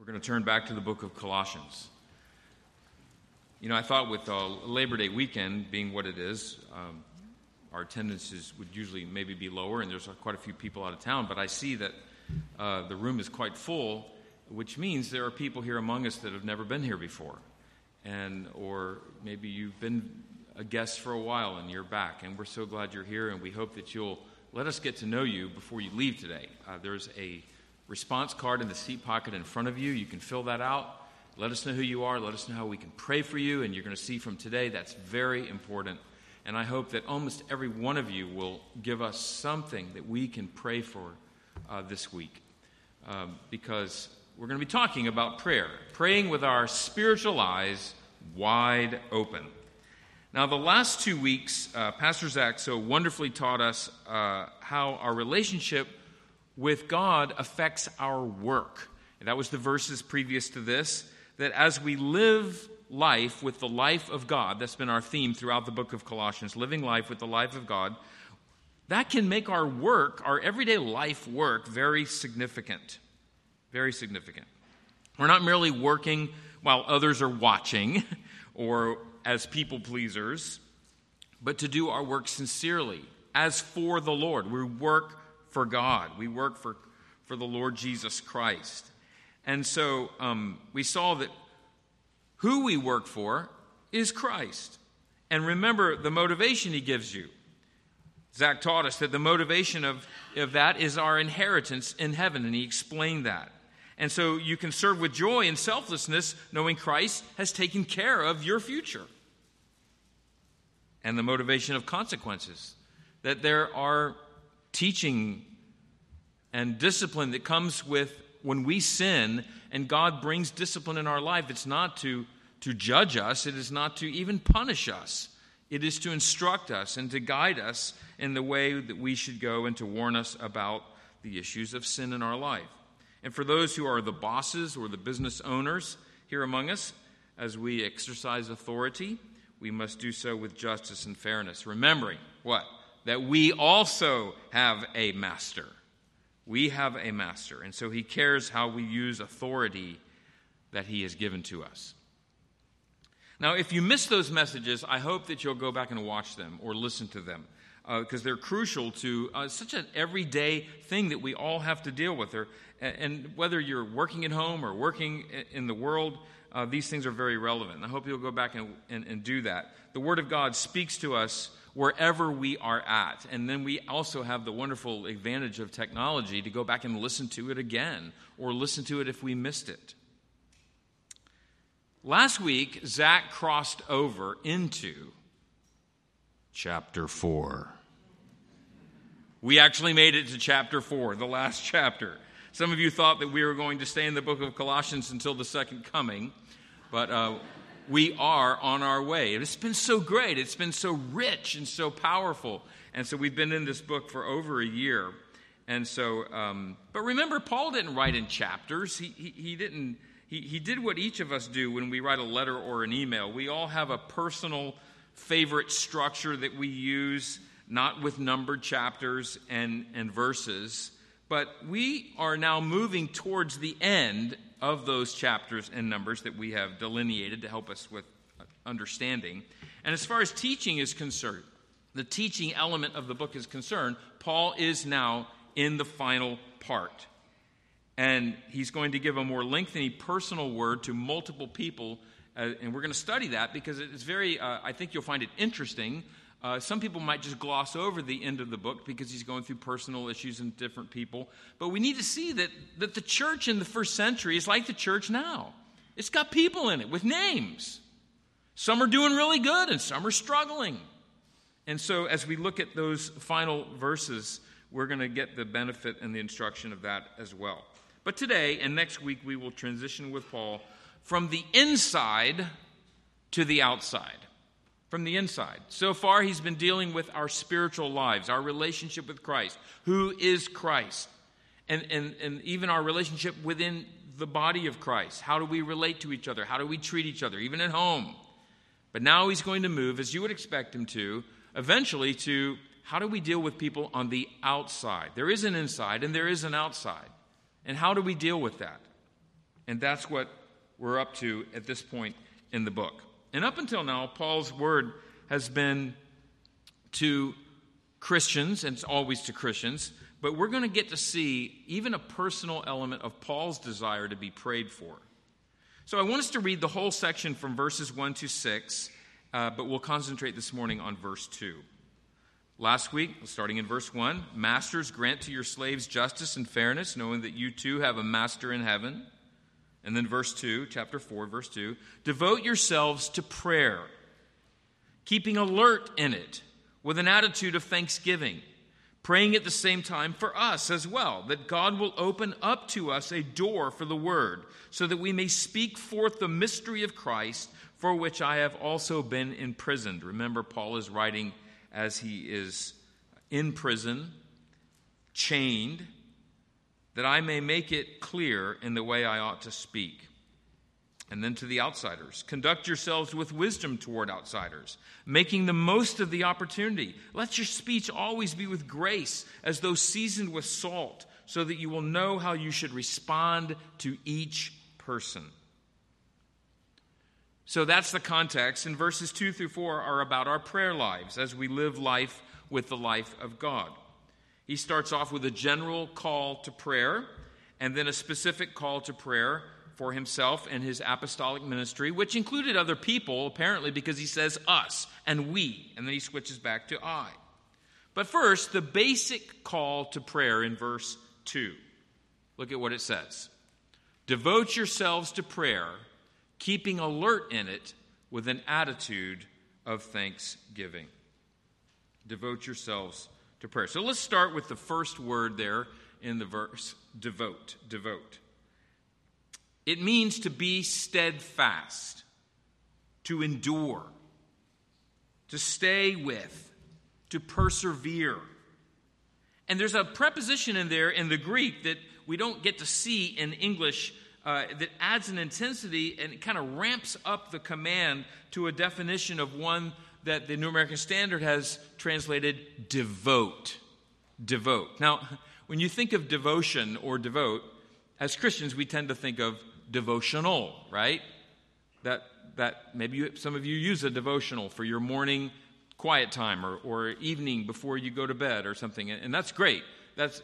We're going to turn back to the book of Colossians. You know, I thought with Labor Day weekend being what it is, our attendances would usually maybe be lower, and there's quite a few people out of town, but I see that the room is quite full, which means there are people here among us that have never been here before, or maybe you've been a guest for a while and you're back, and we're so glad you're here, and we hope that you'll let us get to know you before you leave today. There's a response card in the seat pocket in front of you. You can fill that out. Let us know who you are. Let us know how we can pray for you. And you're going to see from today that's very important. And I hope that almost every one of you will give us something that we can pray for this week. Because we're going to be talking about prayer. Praying with our spiritual eyes wide open. Now, the last 2 weeks, Pastor Zach so wonderfully taught us how our relationship with God affects our work. And that was the verses previous to this, that as we live life with the life of God, that's been our theme throughout the book of Colossians, living life with the life of God, that can make our work, our everyday life work, very significant. Very significant. We're not merely working while others are watching or as people pleasers, but to do our work sincerely, as for the Lord. We work for God. We work for the Lord Jesus Christ. And so we saw that who we work for is Christ. And remember the motivation he gives you. Zach taught us that the motivation of that is our inheritance in heaven, and he explained that. And so you can serve with joy and selflessness, knowing Christ has taken care of your future. And the motivation of consequences, that there are teaching and discipline that comes with when we sin and God brings discipline in our life. It's not to judge us. It is not to even punish us. It is to instruct us and to guide us in the way that we should go and to warn us about the issues of sin in our life. And for those who are the bosses or the business owners here among us, as we exercise authority, we must do so with justice and fairness, remembering what? That we also have a master. We have a master, and so he cares how we use authority that he has given to us. Now, if you miss those messages, I hope that you'll go back and watch them or listen to them, because they're crucial to such an everyday thing that we all have to deal with. And whether you're working at home or working in the world, these things are very relevant. And I hope you'll go back and do that. The Word of God speaks to us wherever we are at. And then we also have the wonderful advantage of technology to go back and listen to it again, or listen to it if we missed it. Last week, Zach crossed over into chapter 4. We actually made it to chapter 4, the last chapter. Some of you thought that we were going to stay in the book of Colossians until the second coming, but we are on our way. It's been so great. It's been so rich and so powerful. And so we've been in this book for over a year. And so, but remember, Paul didn't write in chapters. He didn't. He did what each of us do when we write a letter or an email. We all have a personal favorite structure that we use, not with numbered chapters and verses. But we are now moving towards the end of those chapters and numbers that we have delineated to help us with understanding. And as far as teaching is concerned, the teaching element of the book is concerned, Paul is now in the final part. And he's going to give a more lengthy personal word to multiple people. And we're going to study that because it's very, I think you'll find it interesting. Some people might just gloss over the end of the book because he's going through personal issues and different people. But we need to see that the church in the first century is like the church now. It's got people in it with names. Some are doing really good and some are struggling. And so as we look at those final verses, we're going to get the benefit and the instruction of that as well. But today and next week, we will transition with Paul from the inside to the outside. From the inside. So far, he's been dealing with our spiritual lives, our relationship with Christ. Who is Christ? And even our relationship within the body of Christ. How do we relate to each other? How do we treat each other, even at home? But now he's going to move, as you would expect him to, eventually to how do we deal with people on the outside? There is an inside and there is an outside. And how do we deal with that? And that's what we're up to at this point in the book. And up until now, Paul's word has been to Christians, and it's always to Christians, but we're going to get to see even a personal element of Paul's desire to be prayed for. So I want us to read the whole section from verses 1 to 6, but we'll concentrate this morning on verse 2. Last week, starting in verse 1, "Masters, grant to your slaves justice and fairness, knowing that you too have a master in heaven." And then verse 2, chapter 4, verse 2, "Devote yourselves to prayer, keeping alert in it with an attitude of thanksgiving, praying at the same time for us as well, that God will open up to us a door for the word, so that we may speak forth the mystery of Christ, for which I have also been imprisoned." Remember, Paul is writing as he is in prison, chained, "that I may make it clear in the way I ought to speak." And then to the outsiders, "Conduct yourselves with wisdom toward outsiders, making the most of the opportunity. Let your speech always be with grace, as though seasoned with salt, so that you will know how you should respond to each person." So that's the context, and verses 2 through 4 are about our prayer lives as we live life with the life of God. He starts off with a general call to prayer, and then a specific call to prayer for himself and his apostolic ministry, which included other people, apparently, because he says us and we, and then he switches back to I. But first, the basic call to prayer in verse 2. Look at what it says. "Devote yourselves to prayer, keeping alert in it with an attitude of thanksgiving." Devote yourselves to prayer. So let's start with the first word there in the verse, devote. Devote. It means to be steadfast, to endure, to stay with, to persevere. And there's a preposition in there in the Greek that we don't get to see in English that adds an intensity and it kind of ramps up the command to a definition of one that the New American Standard has translated devote. Devote. Now, when you think of devotion or devote, as Christians, we tend to think of devotional, right? That maybe some of you use a devotional for your morning quiet time or evening before you go to bed or something, and that's great. That's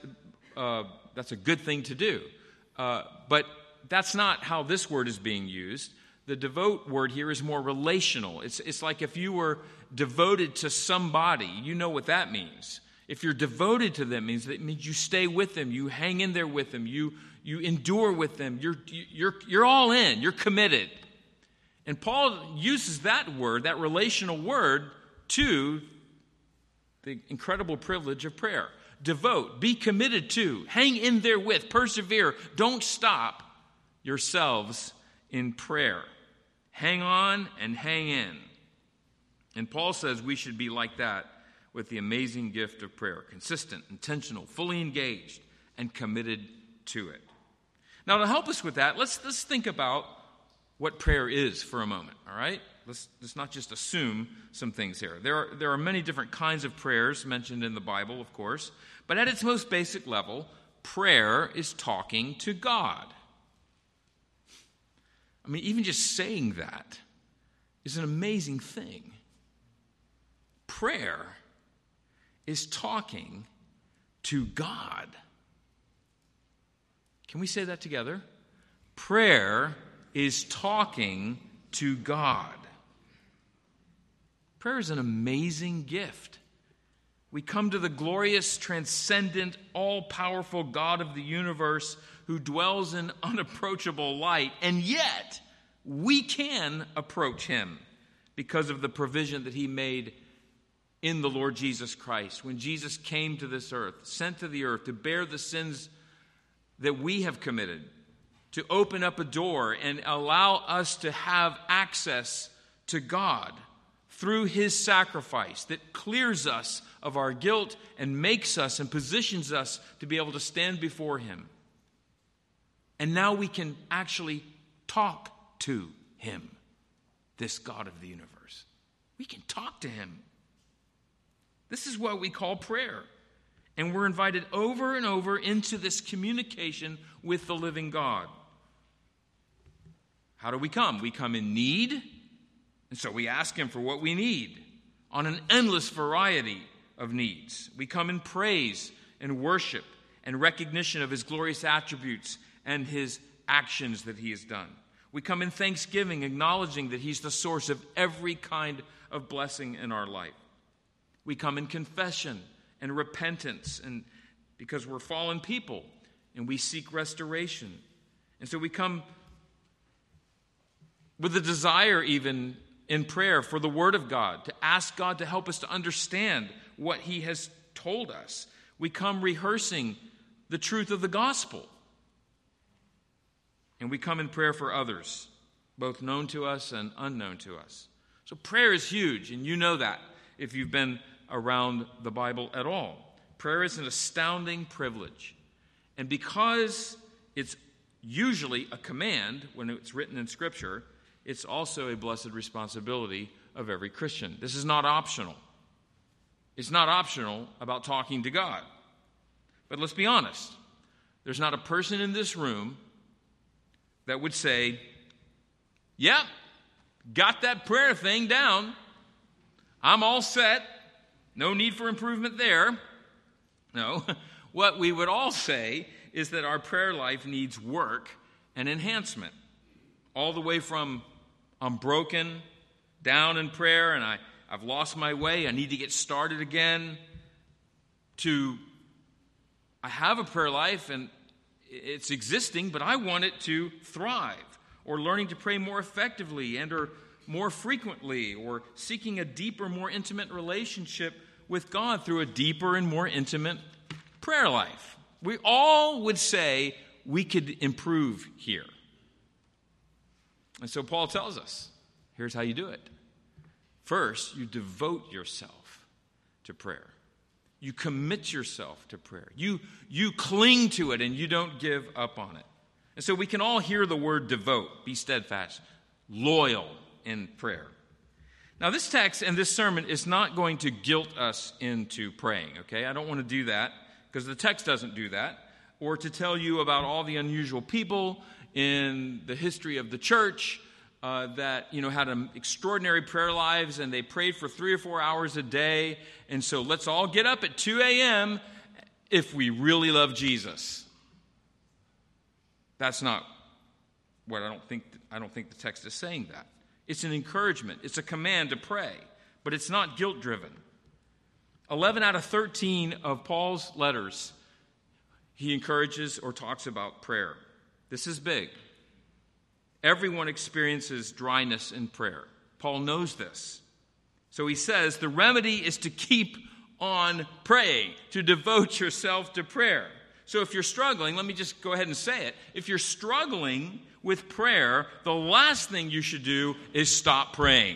a good thing to do. But that's not how this word is being used. The devote word here is more relational. It's like if you were devoted to somebody, you know what that means. If you're devoted to them, it means you stay with them, you hang in there with them, you endure with them, you're all in, you're committed. And Paul uses that word, that relational word, to the incredible privilege of prayer. Devote, be committed to, hang in there with, persevere, don't stop yourselves in prayer. Hang on and hang in. And Paul says we should be like that with the amazing gift of prayer. Consistent, intentional, fully engaged, and committed to it. Now, to help us with that, let's think about what prayer is for a moment, all right? Let's not just assume some things here. There are many different kinds of prayers mentioned in the Bible, of course, but at its most basic level, prayer is talking to God. I mean, even just saying that is an amazing thing. Prayer is talking to God. Can we say that together? Prayer is talking to God. Prayer is an amazing gift. We come to the glorious, transcendent, all-powerful God of the universe who dwells in unapproachable light, and yet we can approach him because of the provision that he made in the Lord Jesus Christ. When Jesus came to this earth, sent to the earth to bear the sins that we have committed, to open up a door and allow us to have access to God through his sacrifice that clears us of our guilt and makes us and positions us to be able to stand before him. And now we can actually talk to him, this God of the universe. We can talk to him. This is what we call prayer. And we're invited over and over into this communication with the living God. How do we come? We come in need, and so we ask him for what we need on an endless variety of needs. We come in praise and worship and recognition of his glorious attributes and his actions that he has done. We come in thanksgiving, acknowledging that he's the source of every kind of blessing in our life. We come in confession and repentance, and because we're fallen people and we seek restoration. And so we come with a desire even in prayer for the Word of God, to ask God to help us to understand what he has told us. We come rehearsing the truth of the gospel. And we come in prayer for others, both known to us and unknown to us. So prayer is huge, and you know that if you've been around the Bible at all. Prayer is an astounding privilege. And because it's usually a command when it's written in Scripture, it's also a blessed responsibility of every Christian. This is not optional. It's not optional about talking to God. But let's be honest. There's not a person in this room that would say, yep, got that prayer thing down. I'm all set. No need for improvement there. No. What we would all say is that our prayer life needs work and enhancement. All the way from I'm broken, down in prayer, and I've lost my way, I need to get started again, to I have a prayer life and it's existing, but I want it to thrive, or learning to pray more effectively and or more frequently, or seeking a deeper, more intimate relationship with God through a deeper and more intimate prayer life. We all would say we could improve here. And so Paul tells us, here's how you do it. First, you devote yourself to prayer. You commit yourself to prayer. You cling to it and you don't give up on it. And so we can all hear the word devote, be steadfast, loyal in prayer. Now this text and this sermon is not going to guilt us into praying, okay? I don't want to do that because the text doesn't do that, or to tell you about all the unusual people in the history of the church that had extraordinary prayer lives, and they prayed for 3 or 4 hours a day. And so let's all get up at 2 a.m. if we really love Jesus. That's not what I don't think the text is saying that. It's an encouragement. It's a command to pray, but it's not guilt-driven. 11 out of 13 of Paul's letters, he encourages or talks about prayer. This is big. Everyone experiences dryness in prayer. Paul knows this. So he says the remedy is to keep on praying, to devote yourself to prayer. So if you're struggling, let me just go ahead and say it. If you're struggling with prayer, the last thing you should do is stop praying.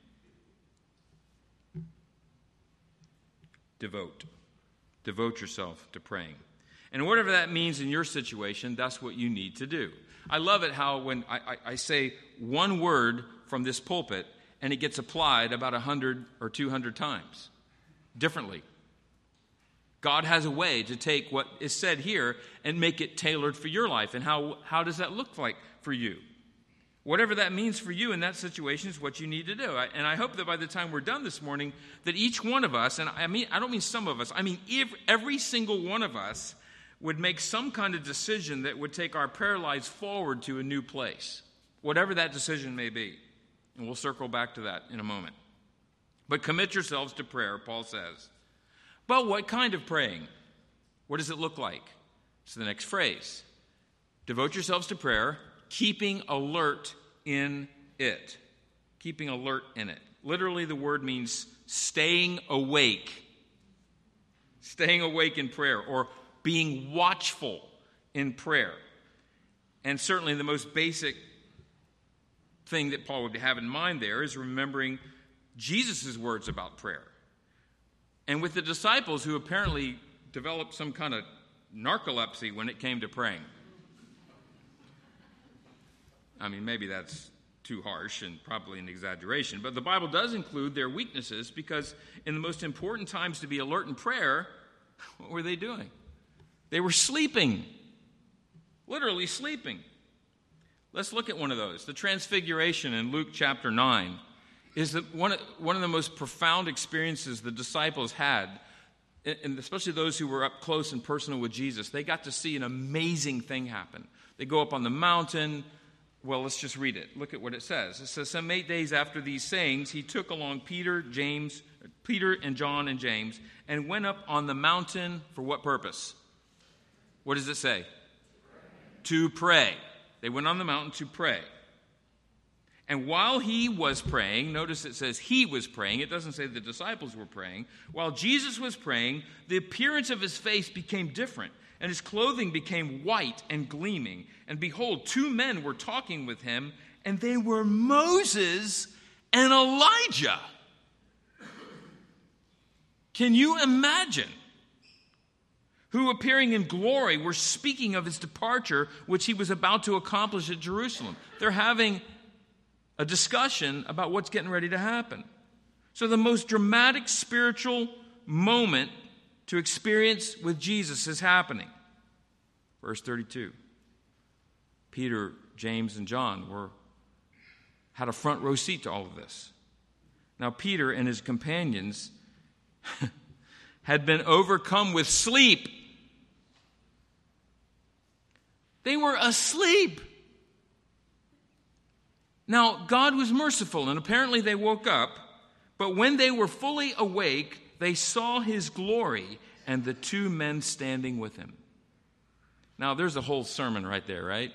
Devote yourself to praying. And whatever that means in your situation, that's what you need to do. I love it how when I say one word from this pulpit and it gets applied about 100 or 200 times differently. God has a way to take what is said here and make it tailored for your life. And how does that look like for you? Whatever that means for you in that situation is what you need to do. And I hope that by the time we're done this morning, that each one of us, and I don't mean some of us, I mean every single one of us would make some kind of decision that would take our prayer lives forward to a new place, whatever that decision may be. And we'll circle back to that in a moment. But commit yourselves to prayer, Paul says. But what kind of praying? What does it look like? It's the next phrase. Devote yourselves to prayer, keeping alert in it. Keeping alert in it. Literally, the word means staying awake. Staying awake in prayer, or being watchful in prayer. And certainly the most basic thing that Paul would have in mind there is remembering Jesus' words about prayer. And with the disciples who apparently developed some kind of narcolepsy when it came to praying. I mean, maybe that's too harsh and probably an exaggeration, but the Bible does include their weaknesses, because in the most important times to be alert in prayer, what were they doing? They were sleeping, literally sleeping. Let's look at one of those. The Transfiguration in Luke chapter 9 is one of the most profound experiences the disciples had, and especially those who were up close and personal with Jesus. They got to see an amazing thing happen. They go up on the mountain. Well, let's just read it. Look at what it says. It says, some 8 days after these sayings, he took along Peter and John and James, and went up on the mountain for what purpose? What does it say? To pray. They went on the mountain to pray. And while he was praying, notice it says he was praying. It doesn't say the disciples were praying. While Jesus was praying, the appearance of his face became different, and his clothing became white and gleaming. And behold, 2 men were talking with him, and they were Moses and Elijah. Can you imagine? Who, appearing in glory, were speaking of his departure, which he was about to accomplish at Jerusalem. They're having a discussion about what's getting ready to happen. So the most dramatic spiritual moment to experience with Jesus is happening. Verse 32. Peter, James, and John had a front row seat to all of this. Now Peter and his companions had been overcome with sleep. They were asleep. Now, God was merciful, and apparently they woke up, but when they were fully awake, they saw his glory and the 2 men standing with him. Now, there's a whole sermon right there, right?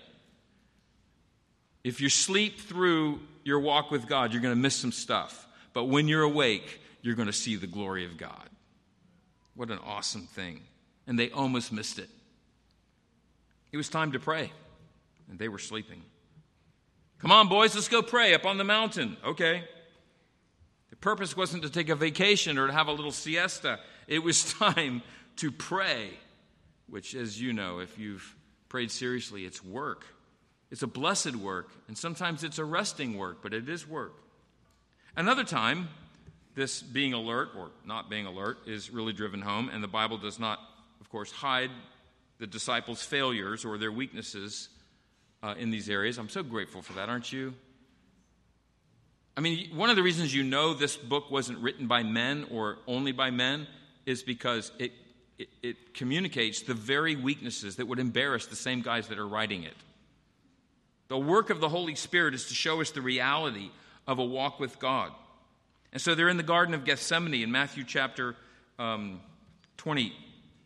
If you sleep through your walk with God, you're going to miss some stuff. But when you're awake, you're going to see the glory of God. What an awesome thing. And they almost missed it. It was time to pray, and they were sleeping. Come on, boys, let's go pray up on the mountain. Okay. The purpose wasn't to take a vacation or to have a little siesta. It was time to pray, which, as you know, if you've prayed seriously, it's work. It's a blessed work, and sometimes it's a resting work, but it is work. Another time, this being alert or not being alert is really driven home, and the Bible does not, of course, hide the disciples' failures or their weaknesses in these areas. I'm so grateful for that, aren't you? I mean, one of the reasons you know this book wasn't written by men or only by men is because it communicates the very weaknesses that would embarrass the same guys that are writing it. The work of the Holy Spirit is to show us the reality of a walk with God. And so they're in the Garden of Gethsemane in Matthew chapter 20,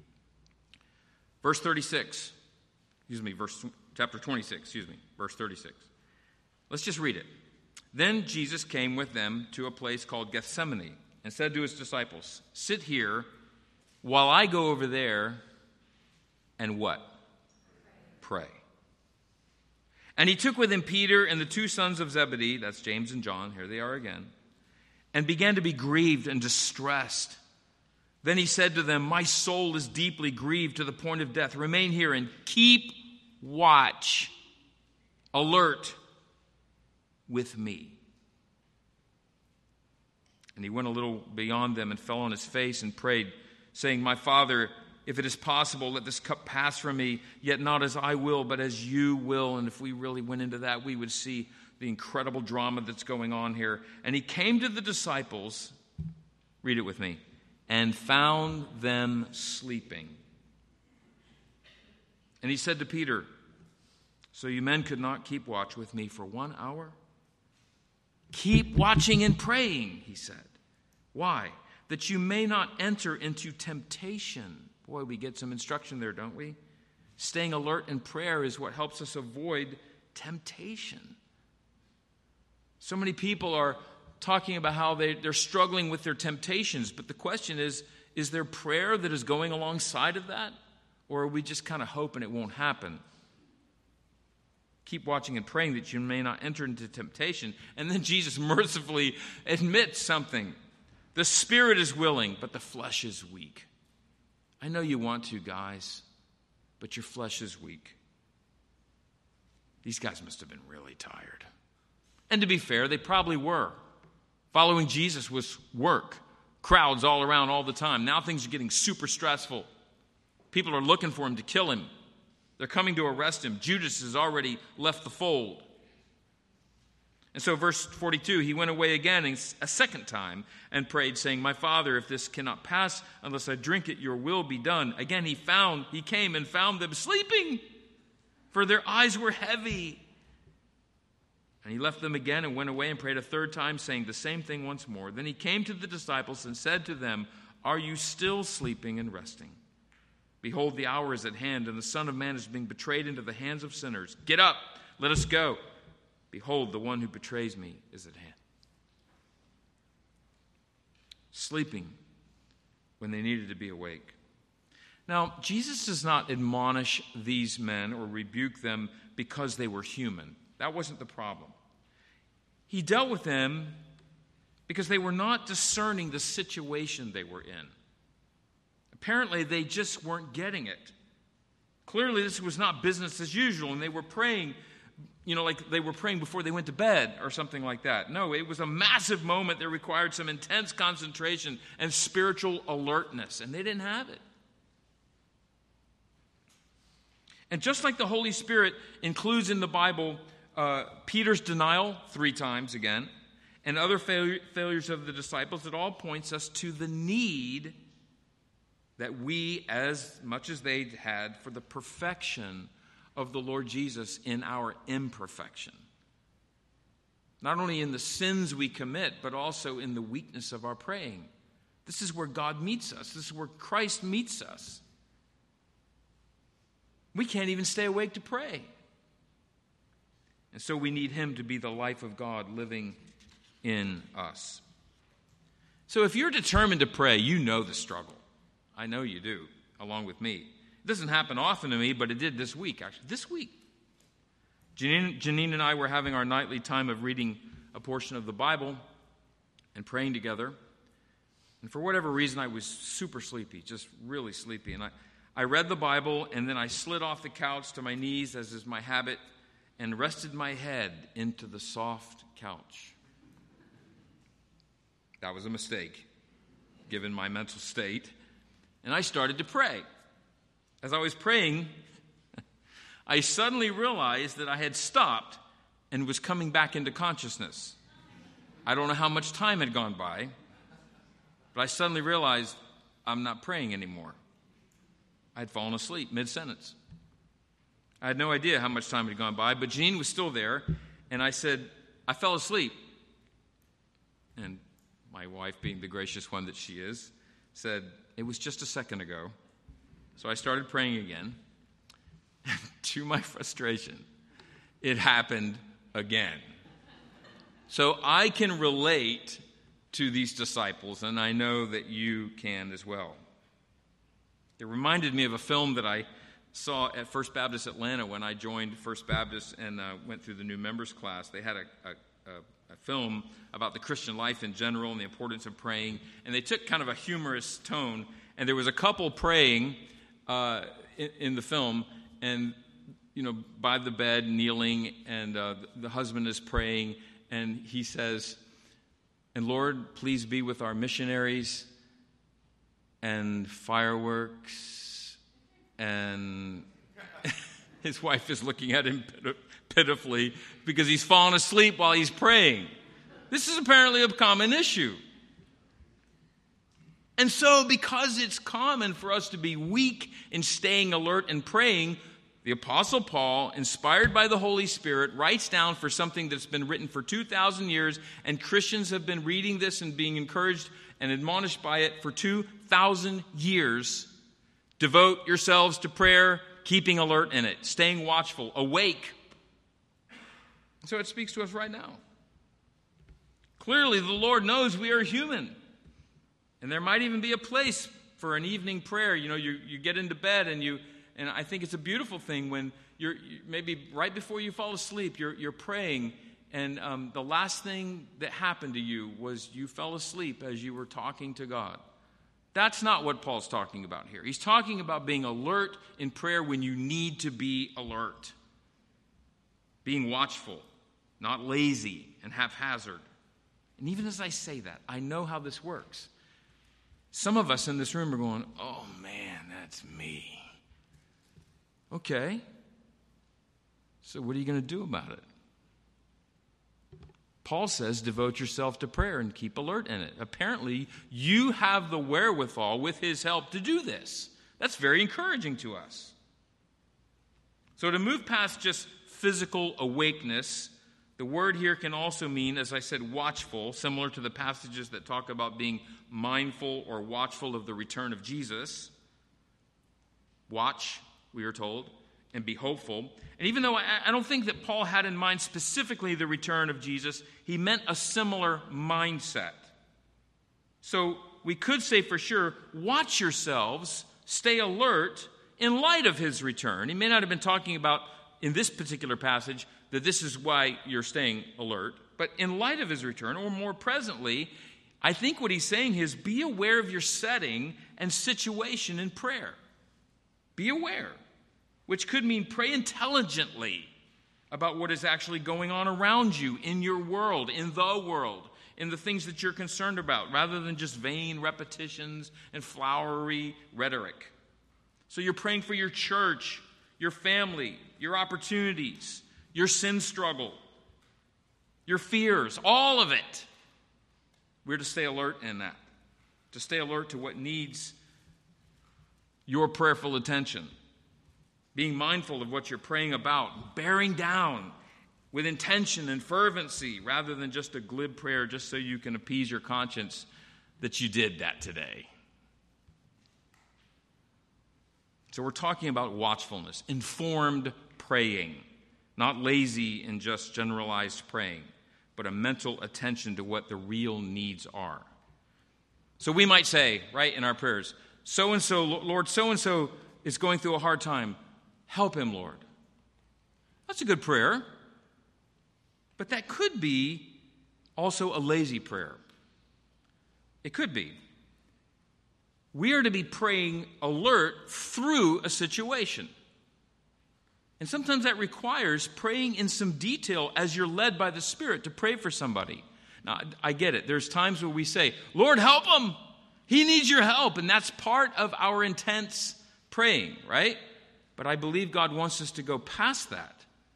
verse 36. Chapter 26, verse 36. Let's just read it. Then Jesus came with them to a place called Gethsemane and said to his disciples, sit here while I go over there and what? Pray. And he took with him Peter and the 2 sons of Zebedee, that's James and John, here they are again, and began to be grieved and distressed. Then he said to them, my soul is deeply grieved to the point of death. Remain here and keep watch, alert with me. And he went a little beyond them and fell on his face and prayed, saying, my Father, if it is possible, let this cup pass from me, yet not as I will, but as you will. And if we really went into that, we would see the incredible drama that's going on here. And he came to the disciples, read it with me, and found them sleeping. And he said to Peter, so you men could not keep watch with me for 1 hour? Keep watching and praying, he said. Why? That you may not enter into temptation. Boy, we get some instruction there, don't we? Staying alert in prayer is what helps us avoid temptation. So many people are talking about how they're struggling with their temptations, but the question is there prayer that is going alongside of that? Or are we just kind of hoping it won't happen? Keep watching and praying that you may not enter into temptation. And then Jesus mercifully admits something. The spirit is willing, but the flesh is weak. I know you want to, guys, but your flesh is weak. These guys must have been really tired. And to be fair, they probably were. Following Jesus was work. Crowds all around all the time. Now things are getting super stressful. People are looking for him to kill him. They're coming to arrest him. Judas has already left the fold. And so verse 42, he went away again a second time and prayed, saying, "My Father, if this cannot pass unless I drink it, your will be done." Again, he came and found them sleeping, for their eyes were heavy. And he left them again and went away and prayed a third time, saying the same thing once more. Then he came to the disciples and said to them, "Are you still sleeping and resting? Behold, the hour is at hand, and the Son of Man is being betrayed into the hands of sinners. Get up, let us go. Behold, the one who betrays me is at hand." Sleeping when they needed to be awake. Now, Jesus does not admonish these men or rebuke them because they were human. That wasn't the problem. He dealt with them because they were not discerning the situation they were in. Apparently, they just weren't getting it. Clearly, this was not business as usual, and they were praying, like they were praying before they went to bed or something like that. No, it was a massive moment that required some intense concentration and spiritual alertness, and they didn't have it. And just like the Holy Spirit includes in the Bible Peter's denial 3 times again, and other failures of the disciples, it all points us to the need that we, as much as they had, for the perfection of the Lord Jesus in our imperfection. Not only in the sins we commit, but also in the weakness of our praying. This is where God meets us. This is where Christ meets us. We can't even stay awake to pray. And so we need him to be the life of God living in us. So if you're determined to pray, you know the struggle. I know you do, along with me. It doesn't happen often to me, but it did this week, actually. This week. Janine and I were having our nightly time of reading a portion of the Bible and praying together. And for whatever reason, I was super sleepy, just really sleepy. And I read the Bible, and then I slid off the couch to my knees, as is my habit, and rested my head into the soft couch. That was a mistake, given my mental state. And I started to pray. As I was praying, I suddenly realized that I had stopped and was coming back into consciousness. I don't know how much time had gone by, but I suddenly realized I'm not praying anymore. I had fallen asleep mid-sentence. I had no idea how much time had gone by, but Jean was still there, and I said, "I fell asleep." And my wife, being the gracious one that she is, said, "It was just a second ago." So I started praying again. To my frustration, it happened again. So I can relate to these disciples, and I know that you can as well. It reminded me of a film that I saw at First Baptist Atlanta when I joined First Baptist and went through the new members class. They had a film about the Christian life in general and the importance of praying, and they took kind of a humorous tone, and there was a couple praying in the film, and by the bed, kneeling, and the husband is praying, and he says, "And Lord, please be with our missionaries and fireworks," and his wife is looking at him pitifully because he's fallen asleep while he's praying. This is apparently a common issue. And so, because it's common for us to be weak in staying alert and praying, the Apostle Paul, inspired by the Holy Spirit, writes down for something that's been written for 2,000 years, and Christians have been reading this and being encouraged and admonished by it for 2,000 years. Devote yourselves to prayer, keeping alert in it, staying watchful, awake. So it speaks to us right now. Clearly, the Lord knows we are human. And there might even be a place for an evening prayer. You get into bed and I think it's a beautiful thing when you're maybe right before you fall asleep, you're praying, and the last thing that happened to you was you fell asleep as you were talking to God. That's not what Paul's talking about here. He's talking about being alert in prayer when you need to be alert. Being watchful, not lazy and haphazard. And even as I say that, I know how this works. Some of us in this room are going, "Oh man, that's me." Okay. So what are you going to do about it? Paul says, devote yourself to prayer and keep alert in it. Apparently, you have the wherewithal with his help to do this. That's very encouraging to us. So to move past just physical awakeness, the word here can also mean, as I said, watchful, similar to the passages that talk about being mindful or watchful of the return of Jesus. Watch, we are told, and be hopeful. And even though I don't think that Paul had in mind specifically the return of Jesus, he meant a similar mindset. So we could say for sure, watch yourselves, stay alert in light of his return. He may not have been talking about, in this particular passage, that this is why you're staying alert. But in light of his return, or more presently, I think what he's saying is be aware of your setting and situation in prayer. Be aware, which could mean pray intelligently about what is actually going on around you, in your world, in the things that you're concerned about, rather than just vain repetitions and flowery rhetoric. So you're praying for your church, your family, your opportunities, your sin struggle, your fears, all of it. We're to stay alert in that, to stay alert to what needs your prayerful attention, being mindful of what you're praying about, bearing down with intention and fervency rather than just a glib prayer just so you can appease your conscience that you did that today. So we're talking about watchfulness, informed praying, not lazy and just generalized praying, but a mental attention to what the real needs are. So we might say, right, in our prayers, so-and-so, Lord, so-and-so is going through a hard time. Help him, Lord. That's a good prayer. But that could be also a lazy prayer. It could be. We are to be praying alert through a situation. And sometimes that requires praying in some detail as you're led by the Spirit to pray for somebody. Now, I get it. There's times where we say, Lord, help him. He needs your help. And that's part of our intense praying, right? But I believe God wants us to go past that,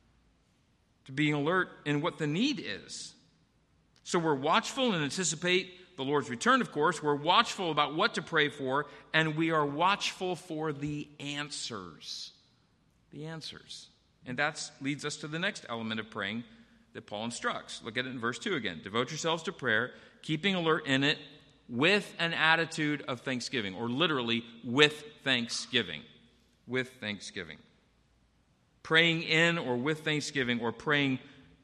to being alert in what the need is. So we're watchful and anticipate the Lord's return, of course. We're watchful about what to pray for, and we are watchful for the answers. The answers. And that leads us to the next element of praying that Paul instructs. Look at it in verse 2 again. Devote yourselves to prayer, keeping alert in it with an attitude of thanksgiving, or literally with thanksgiving. With thanksgiving. Praying in or with thanksgiving, or praying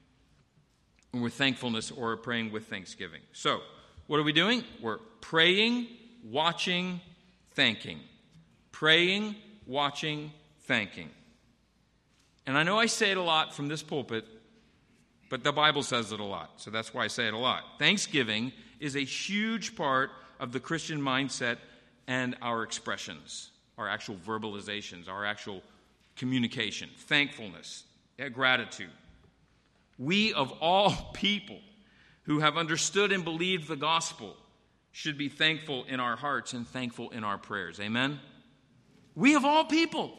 with thankfulness, or praying with thanksgiving. So, what are we doing? We're praying, watching, thanking. Praying, watching, thanking. And I know I say it a lot from this pulpit, but the Bible says it a lot, so that's why I say it a lot. Thanksgiving is a huge part of the Christian mindset and our expressions, our actual verbalizations, our actual communication, thankfulness, gratitude. We, of all people who have understood and believed the gospel, should be thankful in our hearts and thankful in our prayers. Amen? We, of all people.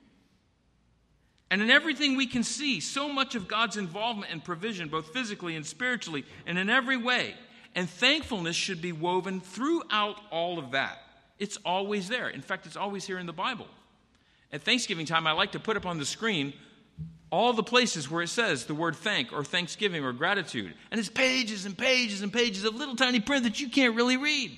And in everything we can see so much of God's involvement and provision, both physically and spiritually, and in every way. And thankfulness should be woven throughout all of that. It's always there. In fact, it's always here in the Bible. At Thanksgiving time, I like to put up on the screen all the places where it says the word thank or thanksgiving or gratitude. And it's pages and pages and pages of little tiny print that you can't really read.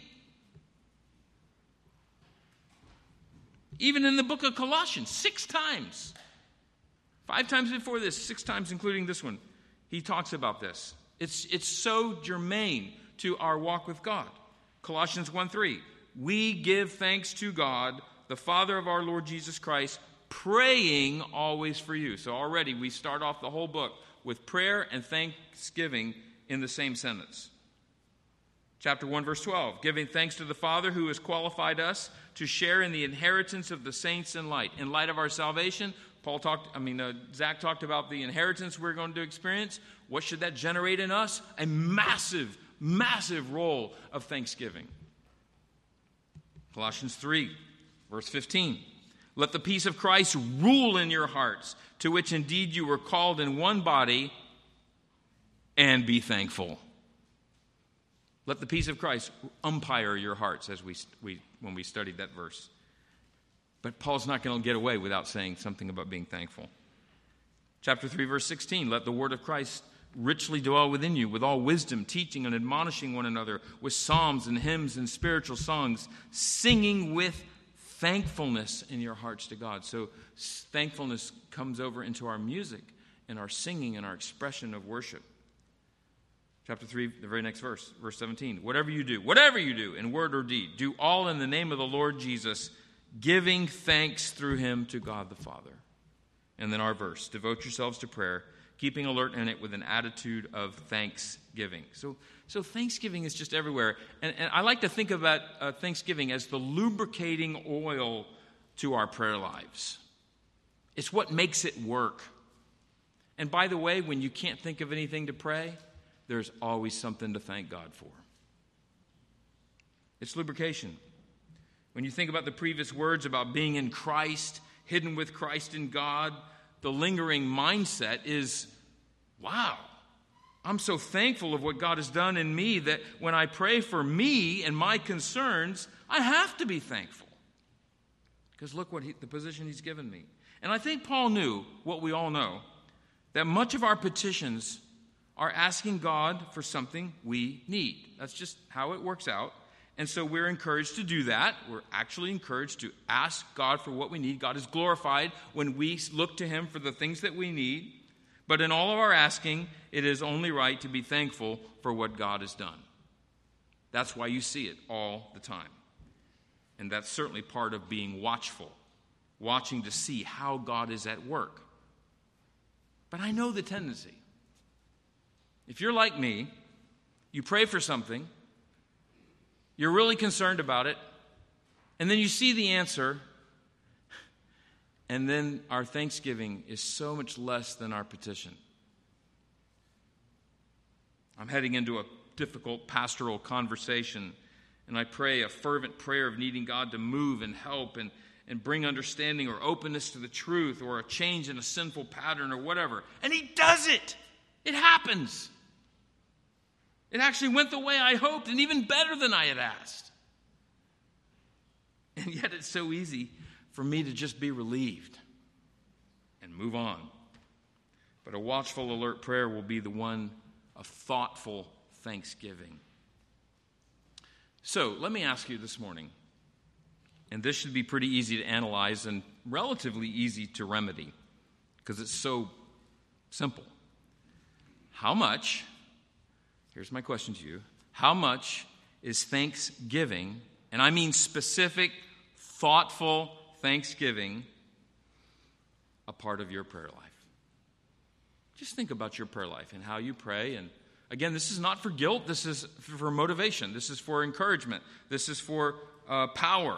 Even in the book of Colossians, 6 times. 5 times before this, 6 times including this one, he talks about this. It's so germane to our walk with God. Colossians 1:3, we give thanks to God, the Father of our Lord Jesus Christ, praying always for you. So already we start off the whole book with prayer and thanksgiving in the same sentence. Chapter 1, verse 12, giving thanks to the Father who has qualified us to share in the inheritance of the saints in light. In light of our salvation, Zach talked about the inheritance we're going to experience. What should that generate in us? A massive, massive role of thanksgiving. Colossians 3, verse 15. Let the peace of Christ rule in your hearts, to which indeed you were called in one body, and be thankful. Let the peace of Christ umpire your hearts, as when we studied that verse. But Paul's not going to get away without saying something about being thankful. Chapter 3, verse 16, let the word of Christ richly dwell within you, with all wisdom, teaching and admonishing one another with psalms and hymns and spiritual songs, singing with thankfulness in your hearts to God. So thankfulness comes over into our music and our singing and our expression of worship. Chapter 3, the very next verse, verse 17. Whatever you do, in word or deed, do all in the name of the Lord Jesus, giving thanks through him to God the Father. And then our verse, devote yourselves to prayer, keeping alert in it with an attitude of thanksgiving. So thanksgiving is just everywhere. And I like to think about thanksgiving as the lubricating oil to our prayer lives. It's what makes it work. And by the way, when you can't think of anything to pray, there's always something to thank God for. It's lubrication. When you think about the previous words about being in Christ, hidden with Christ in God, the lingering mindset is, wow, I'm so thankful of what God has done in me that when I pray for me and my concerns, I have to be thankful. Because look the position he's given me. And I think Paul knew what we all know, that much of our petitions are asking God for something we need. That's just how it works out. And so we're encouraged to do that. We're actually encouraged to ask God for what we need. God is glorified when we look to him for the things that we need. But in all of our asking, it is only right to be thankful for what God has done. That's why you see it all the time. And that's certainly part of being watchful, watching to see how God is at work. But I know the tendency. If you're like me, you pray for something, you're really concerned about it, and then you see the answer, and then our thanksgiving is so much less than our petition. I'm heading into a difficult pastoral conversation, and I pray a fervent prayer of needing God to move and help and bring understanding or openness to the truth or a change in a sinful pattern or whatever. And he does it. It happens. It actually went the way I hoped and even better than I had asked. And yet it's so easy for me to just be relieved and move on. But a watchful, alert prayer will be the one of thoughtful thanksgiving. So let me ask you this morning, and this should be pretty easy to analyze and relatively easy to remedy because it's so simple. How much, here's my question to you, how much is thanksgiving, and I mean specific, thoughtful thanksgiving, a part of your prayer life? Just think about your prayer life and how you pray. And again, this is not for guilt. This is for motivation. This is for encouragement. This is for power.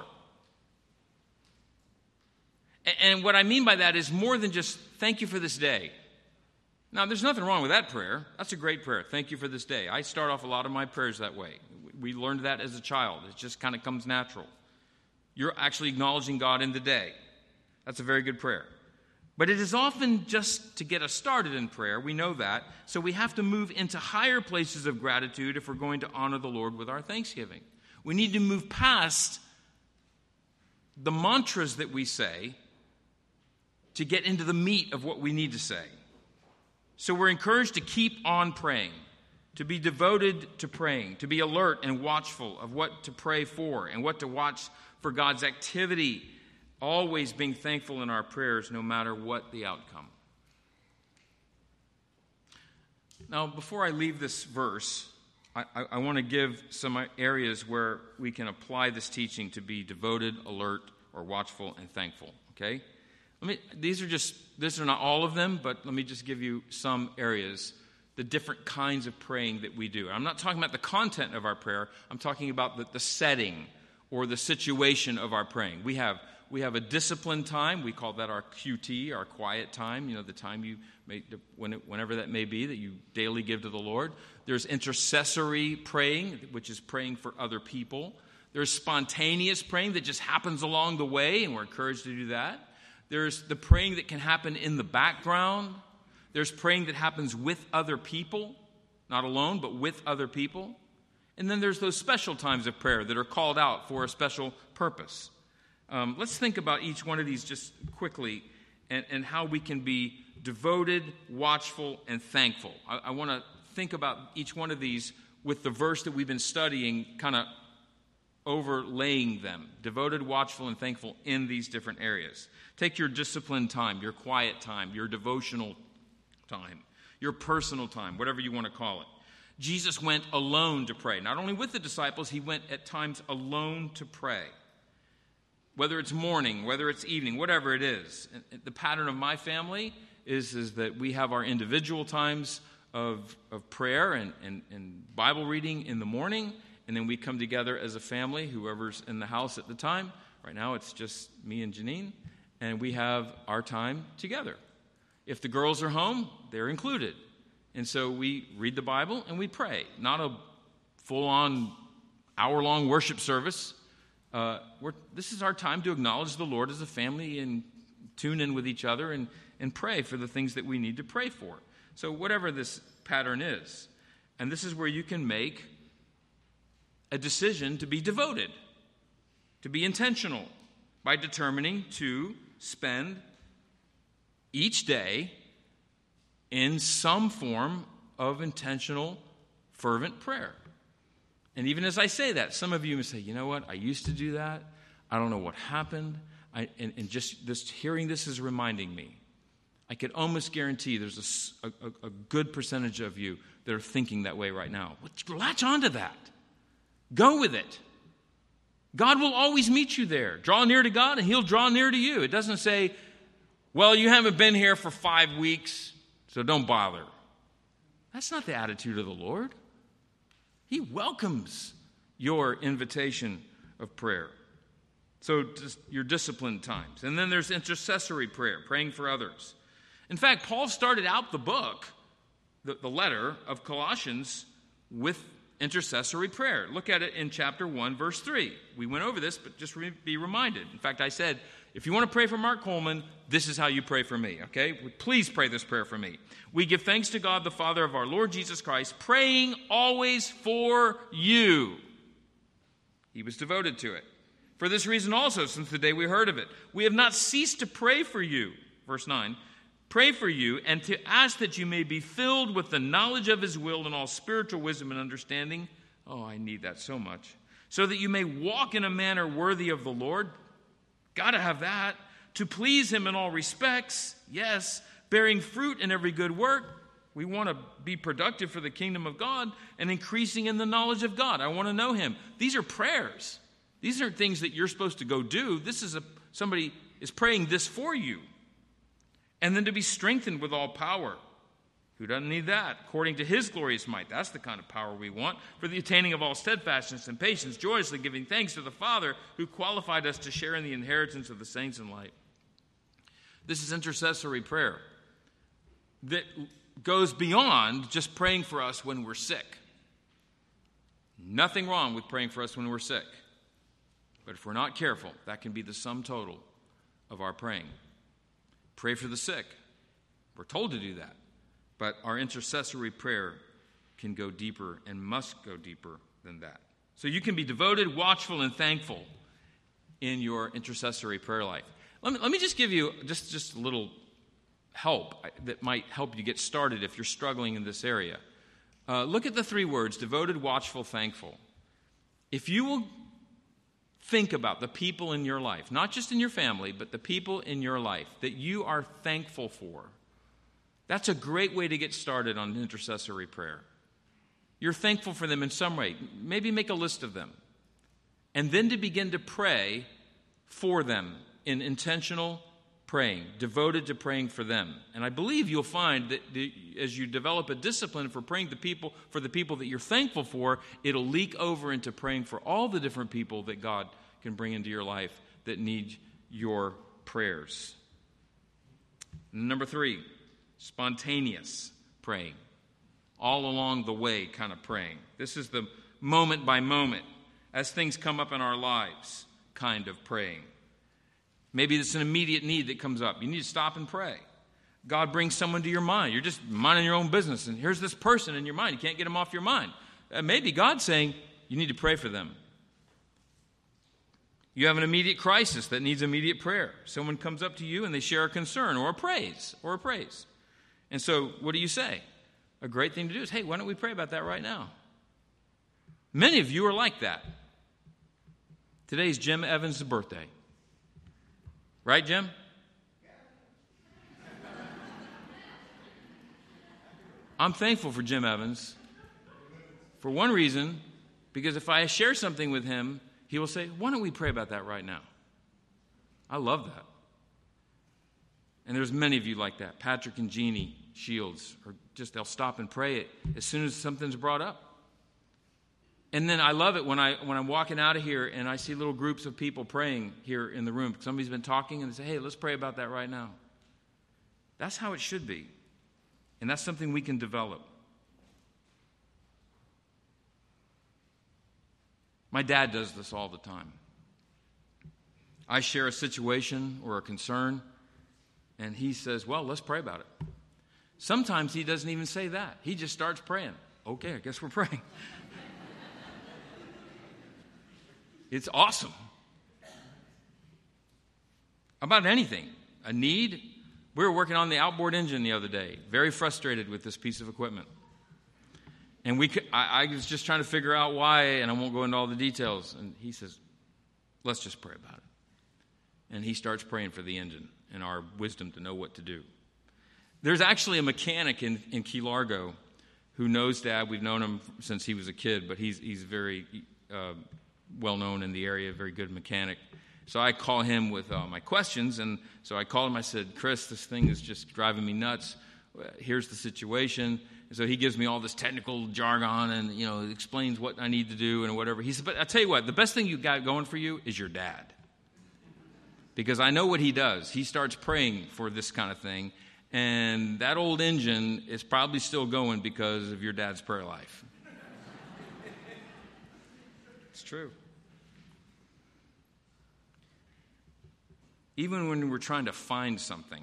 And what I mean by that is more than just thank you for this day. Now, there's nothing wrong with that prayer. That's a great prayer. Thank you for this day. I start off a lot of my prayers that way. We learned that as a child. It just kind of comes natural. You're actually acknowledging God in the day. That's a very good prayer. But it is often just to get us started in prayer. We know that. So we have to move into higher places of gratitude if we're going to honor the Lord with our thanksgiving. We need to move past the mantras that we say to get into the meat of what we need to say. So we're encouraged to keep on praying, to be devoted to praying, to be alert and watchful of what to pray for and what to watch for God's activity, always being thankful in our prayers no matter what the outcome. Now, before I leave this verse, I want to give some areas where we can apply this teaching to be devoted, alert, or watchful and thankful, okay? These are not all of them, but let me just give you some areas, the different kinds of praying that we do. I'm not talking about the content of our prayer. I'm talking about the setting or the situation of our praying. We have a disciplined time. We call that our QT, our quiet time, the time you make, whenever that may be, that you daily give to the Lord. There's intercessory praying, which is praying for other people. There's spontaneous praying that just happens along the way, and we're encouraged to do that. There's the praying that can happen in the background. There's praying that happens with other people, not alone, but with other people. And then there's those special times of prayer that are called out for a special purpose. Let's think about each one of these just quickly and how we can be devoted, watchful, and thankful. I want to think about each one of these with the verse that we've been studying kind of overlaying them. Devoted, watchful, and thankful in these different areas. Take your disciplined time, your quiet time, your devotional time, your personal time, whatever you want to call it. Jesus went alone to pray. Not only with the disciples, he went at times alone to pray. Whether it's morning, whether it's evening, whatever it is. And the pattern of my family is that we have our individual times of prayer and Bible reading in the morning, and then we come together as a family, whoever's in the house at the time. Right now it's just me and Janine, and we have our time together. If the girls are home, they're included. And so we read the Bible and we pray. Not a full-on hour-long worship service. This is our time to acknowledge the Lord as a family and tune in with each other and pray for the things that we need to pray for. So whatever this pattern is. And this is where you can make a decision to be devoted, to be intentional, by determining to spend each day in some form of intentional, fervent prayer. And even as I say that, some of you may say, you know what, I used to do that. I don't know what happened. And just this, hearing this is reminding me. I could almost guarantee there's a good percentage of you that are thinking that way right now. Latch onto that. Go with it. God will always meet you there. Draw near to God and he'll draw near to you. It doesn't say, well, you haven't been here for 5 weeks, so don't bother. That's not the attitude of the Lord. He welcomes your invitation of prayer. So just your disciplined times. And then there's intercessory prayer, praying for others. In fact, Paul started out the book, the letter of Colossians, with intercessory prayer. Look at it in chapter 1, verse 3. We went over this, but just be reminded. In fact, I said, if you want to pray for Mark Coleman, this is how you pray for me, okay? Please pray this prayer for me. We give thanks to God, the Father of our Lord Jesus Christ, praying always for you. He was devoted to it. For this reason also, since the day we heard of it, we have not ceased to pray for you. Verse 9, pray for you and to ask that you may be filled with the knowledge of his will and all spiritual wisdom and understanding. Oh, I need that so much. So that you may walk in a manner worthy of the Lord. Got to have that. To please him in all respects. Yes. Bearing fruit in every good work. We want to be productive for the kingdom of God and increasing in the knowledge of God. I want to know him. These are prayers. These aren't things that you're supposed to go do. This is somebody is praying this for you. And then to be strengthened with all power. Who doesn't need that? According to his glorious might. That's the kind of power we want. For the attaining of all steadfastness and patience, joyously giving thanks to the Father who qualified us to share in the inheritance of the saints in light. This is intercessory prayer that goes beyond just praying for us when we're sick. Nothing wrong with praying for us when we're sick. But if we're not careful, that can be the sum total of our praying. Pray for the sick. We're told to do that. But our intercessory prayer can go deeper and must go deeper than that. So you can be devoted, watchful, and thankful in your intercessory prayer life. Let me just give you just a little help that might help you get started if you're struggling in this area. Look at the 3 words, devoted, watchful, thankful. If you will think about the people in your life, not just in your family, but the people in your life that you are thankful for, that's a great way to get started on intercessory prayer. You're thankful for them in some way. Maybe make a list of them. And then to begin to pray for them in intentional praying, devoted to praying for them. And I believe you'll find that as you develop a discipline for praying for the people that you're thankful for, it'll leak over into praying for all the different people that God can bring into your life that need your prayers. Number 3, spontaneous praying. All along the way kind of praying. This is the moment by moment as things come up in our lives kind of praying. Maybe it's an immediate need that comes up. You need to stop and pray. God brings someone to your mind. You're just minding your own business, and here's this person in your mind. You can't get them off your mind. Maybe God's saying you need to pray for them. You have an immediate crisis that needs immediate prayer. Someone comes up to you and they share a concern or a praise. And so what do you say? A great thing to do is, hey, why don't we pray about that right now? Many of you are like that. Today's Jim Evans' birthday. Right, Jim? I'm thankful for Jim Evans for one reason, because if I share something with him, he will say, why don't we pray about that right now? I love that. And there's many of you like that. Patrick and Jeannie Shields, they'll stop and pray it as soon as something's brought up. And then I love it when I'm walking out of here and I see little groups of people praying here in the room. Somebody's been talking and they say, hey, let's pray about that right now. That's how it should be. And that's something we can develop. My dad does this all the time. I share a situation or a concern, and he says, well, let's pray about it. Sometimes he doesn't even say that. He just starts praying. Okay, I guess we're praying. It's awesome. About anything. A need. We were working on the outboard engine the other day. Very frustrated with this piece of equipment. And I was just trying to figure out why, and I won't go into all the details. And he says, let's just pray about it. And he starts praying for the engine and our wisdom to know what to do. There's actually a mechanic in Key Largo who knows Dad. We've known him since he was a kid, but he's very well-known in the area, very good mechanic. So I call him with my questions, and so I called him. I said, Chris, this thing is just driving me nuts. Here's the situation. And so he gives me all this technical jargon and, explains what I need to do and whatever. He said, but I'll tell you what, the best thing you got going for you is your dad. Because I know what he does. He starts praying for this kind of thing, and that old engine is probably still going because of your dad's prayer life. It's true. Even when we're trying to find something,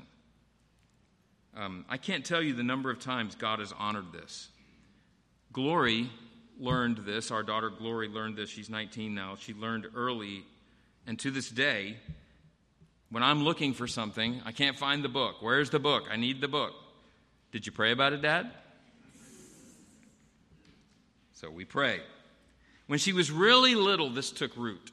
I can't tell you the number of times God has honored this. Glory learned this. Our daughter Glory learned this. She's 19 now. She learned early, and to this day, when I'm looking for something, I can't find the book. Where's the book? I need the book. Did you pray about it, Dad? So we pray. When she was really little, this took root.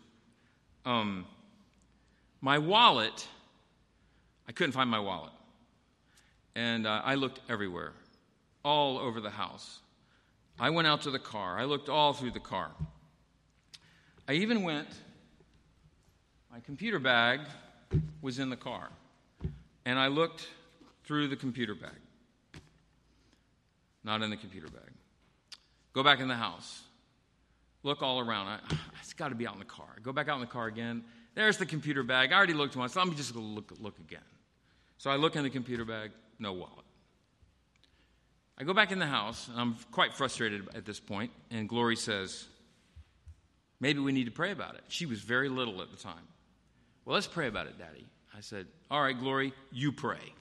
My wallet, I couldn't find my wallet. And I looked everywhere, all over the house. I went out to the car. I looked all through the car. I even went, my computer bag was in the car. And I looked through the computer bag. Not in the computer bag. Go back in the house. Look all around. It's got to be out in the car. Go back out in the car again. There's the computer bag. I already looked once. Let me just look again. So I look in the computer bag. No wallet. I go back in the house, and I'm quite frustrated at this point, and Glory says, maybe we need to pray about it. She was very little at the time. Well, let's pray about it, Daddy. I said, all right, Glory, you pray.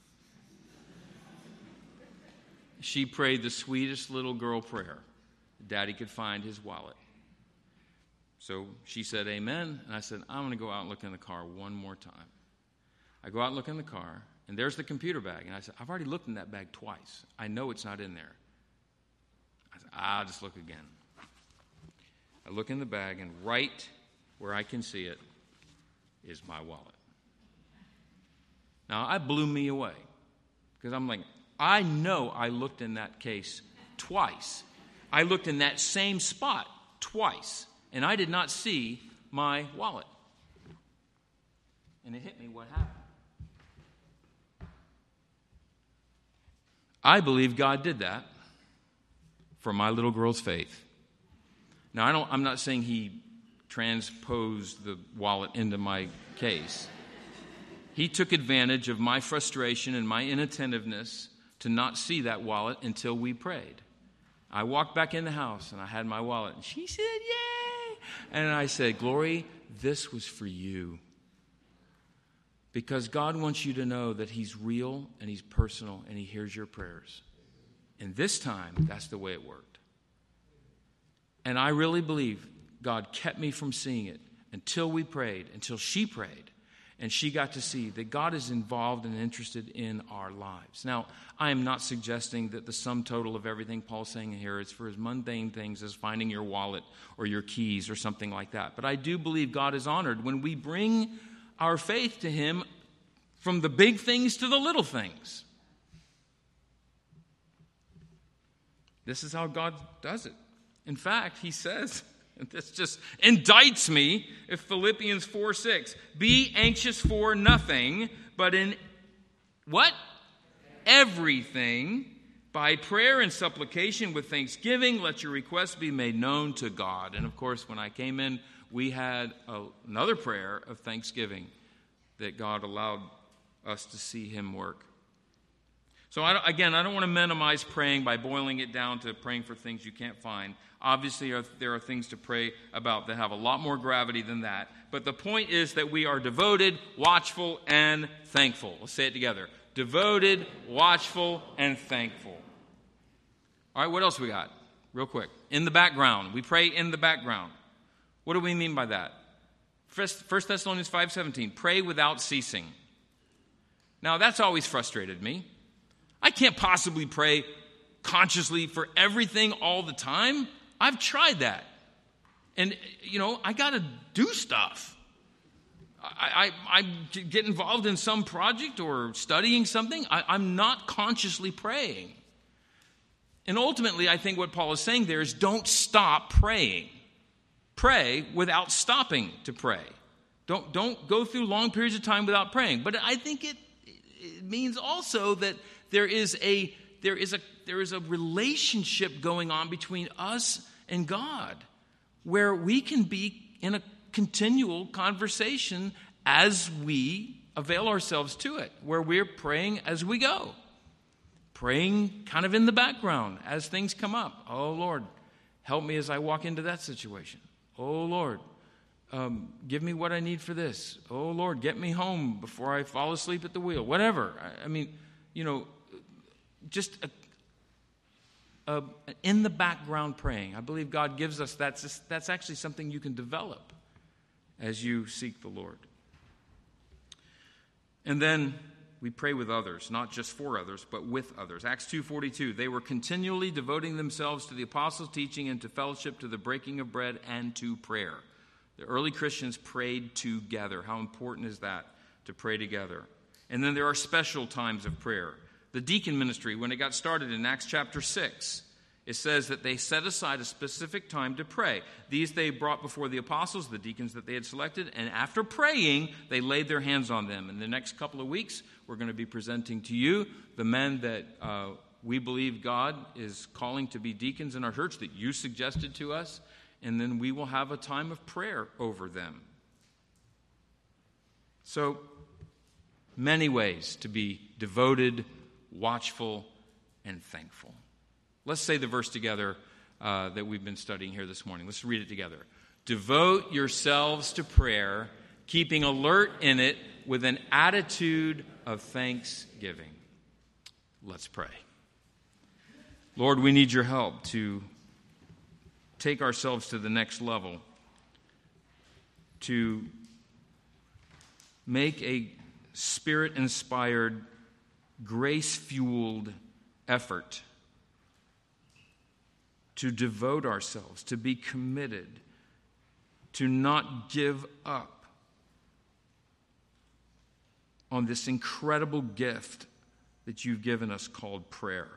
She prayed the sweetest little girl prayer. Daddy could find his wallet. So she said, amen, and I said, I'm going to go out and look in the car one more time. I go out and look in the car, and there's the computer bag. And I said, I've already looked in that bag twice. I know it's not in there. I said, I'll just look again. I look in the bag, and right where I can see it is my wallet. Now, it blew me away. Because I'm like, I know I looked in that case twice. I looked in that same spot twice. And I did not see my wallet. And it hit me what happened. I believe God did that for my little girl's faith. Now, I'm not saying he transposed the wallet into my case. He took advantage of my frustration and my inattentiveness to not see that wallet until we prayed. I walked back in the house, and I had my wallet. And she said, yay! And I said, Glory, this was for you. Because God wants you to know that he's real and he's personal and he hears your prayers. And this time, that's the way it worked. And I really believe God kept me from seeing it until we prayed, until she prayed. And she got to see that God is involved and interested in our lives. Now, I am not suggesting that the sum total of everything Paul's saying here is for as mundane things as finding your wallet or your keys or something like that. But I do believe God is honored when we bring our faith to him from the big things to the little things. This is how God does it. In fact, he says, and this just indicts me, if Philippians 4:6, be anxious for nothing, but in what? Everything, by prayer and supplication with thanksgiving, let your requests be made known to God. And of course, when I came in, we had another prayer of thanksgiving that God allowed us to see him work. So I don't want to minimize praying by boiling it down to praying for things you can't find. Obviously, there are things to pray about that have a lot more gravity than that. But the point is that we are devoted, watchful, and thankful. Let's say it together. Devoted, watchful, and thankful. All right, what else we got? Real quick. In the background. We pray in the background. What do we mean by that? 1 Thessalonians 5:17. Pray without ceasing. Now, that's always frustrated me. I can't possibly pray consciously for everything all the time. I've tried that. And, I got to do stuff. I get involved in some project or studying something. I'm not consciously praying. And ultimately, I think what Paul is saying there is don't stop praying. Pray without stopping to pray. Don't go through long periods of time without praying. But I think it means also that there is a relationship going on between us and God where we can be in a continual conversation as we avail ourselves to it, where we're praying as we go, praying kind of in the background as things come up. Oh, Lord, help me as I walk into that situation. Oh, Lord, give me what I need for this. Oh, Lord, get me home before I fall asleep at the wheel. Whatever. Just in the background praying. I believe God gives us that's actually something you can develop as you seek the Lord. And then we pray with others, not just for others, but with others. Acts 2:42, they were continually devoting themselves to the apostles' teaching and to fellowship, to the breaking of bread, and to prayer. The early Christians prayed together. How important is that, to pray together? And then there are special times of prayer. The deacon ministry, when it got started in Acts chapter 6, it says that they set aside a specific time to pray. These they brought before the apostles, the deacons that they had selected, and after praying, they laid their hands on them. In the next couple of weeks, we're going to be presenting to you the men that we believe God is calling to be deacons in our church that you suggested to us, and then we will have a time of prayer over them. So, many ways to be devoted, watchful, and thankful. Let's say the verse together that we've been studying here this morning. Let's read it together. Devote yourselves to prayer, keeping alert in it with an attitude of thanksgiving. Let's pray. Lord, we need your help to take ourselves to the next level, to make a Spirit-inspired, grace-fueled effort to devote ourselves, to be committed, to not give up on this incredible gift that you've given us called prayer.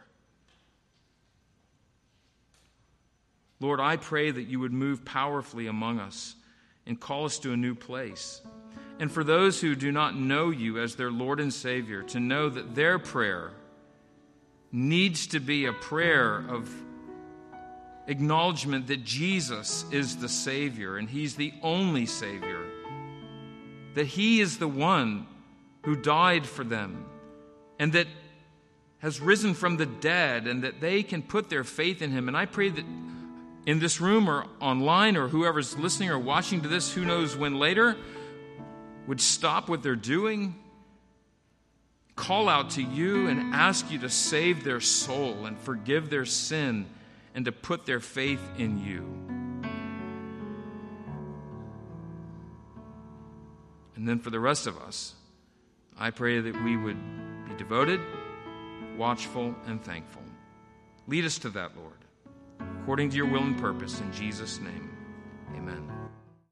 Lord, I pray that you would move powerfully among us and call us to a new place. And for those who do not know you as their Lord and Savior, to know that their prayer needs to be a prayer of acknowledgement that Jesus is the Savior and He's the only Savior, that He is the one who died for them and that has risen from the dead, and that they can put their faith in Him. And I pray that in this room or online, or whoever's listening or watching to this, who knows when later, would stop what they're doing, call out to you and ask you to save their soul and forgive their sin and to put their faith in you. And then for the rest of us, I pray that we would be devoted, watchful, and thankful. Lead us to that, Lord, according to your will and purpose, in Jesus' name.